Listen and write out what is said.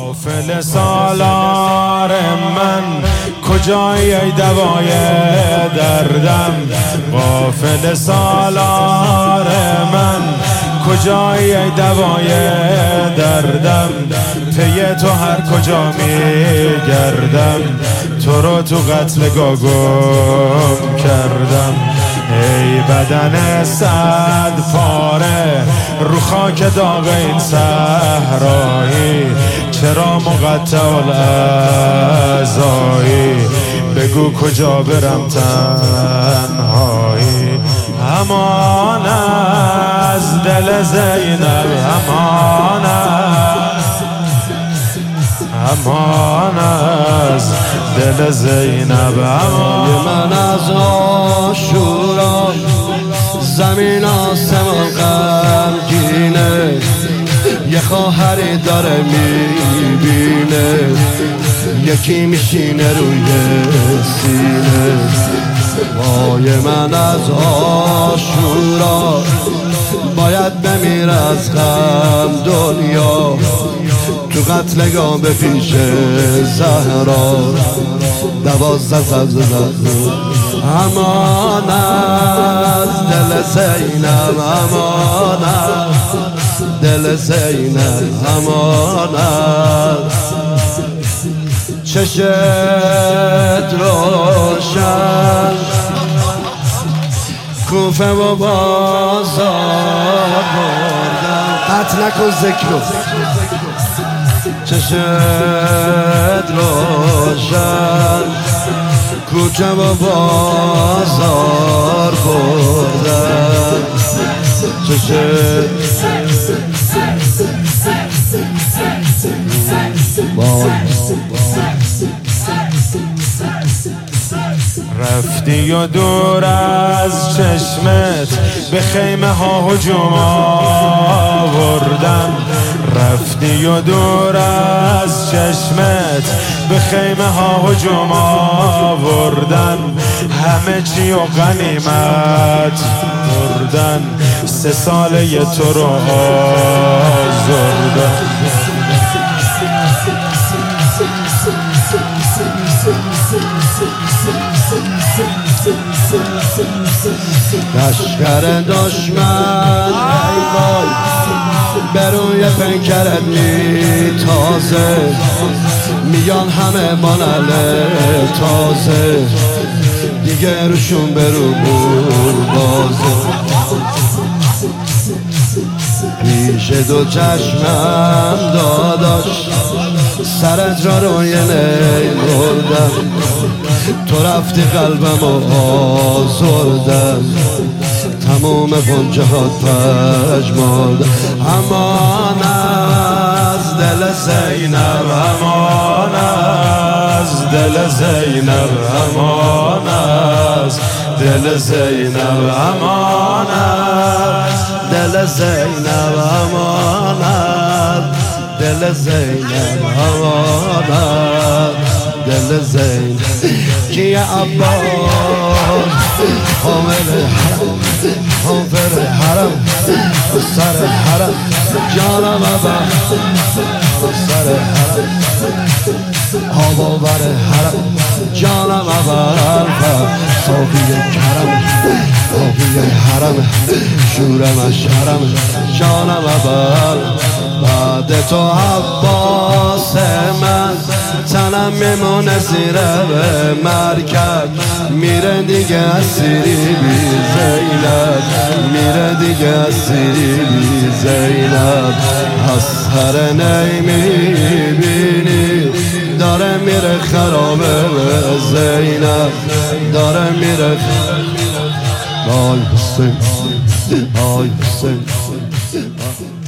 غافل سالار من کجایی ای دوای دردم، غافل سالار من کجایی ای دوای دردم، پی تو هر کجا میگردم، تو رو تو قتلگاه گم کردم. ای بدن صد پاره رو خاک داغ این صحرایی، چرا مقطع الاعضایی، بگو کجا برم تنهایی. امان از دل زینب، امان از دل زینب، امان من از عاشورا زمین آسمان غمگینه، یه خواهری داره میبینه، یکی میشینه روی سینه. وای من از عاشورا باید بمیر از غم دنیا، تو قتلگاه به پیش زهرا 12 سبز زد. امان از دل زینب، امان از دل زینب، امان از چشت روشن، کوفه و بازار بردم. قطع نکن ذکرو. چشت روشن، کوچه و بازار بردم. چشت رفتی و دور از چشمت به خیمه ها هجوم آوردن، رفتی و دور از چشمت به خیمه ها هجوم آوردن، همه چی و غنیمت بردن، 3 ساله تو رو آزردن. لشکر دشمن ای وای به روی پیکرت میتازه، میان همه مانله تازه، دیگه روشون برو بازه. پیش دو چشمم داداش سرت را روی نی بردم، تو رفتی قلبمو آزردم، تموم پنجهات پژمردم. امان از دل زینب، امان از دل زینب، امان از دل زینب، امان از دل زینب، امان از دل زینب، امان از دل زینب. کیه عباس حامل حرم، حافر حرم، سر حرم، جانم ابا سر حرم، آباور حرم، جانم ابا صافی کرم، صافی حرم، شورم شرم، جانم ابا. بعد تو عباس من تنم میمونه زیر به مرکب، میره دیگه اسیری بی زینب، میره دیگه اسیری بی زینب. از سر نمیبینی داره میره خرابه به زینب، داره میره آی حسین، آی حسین.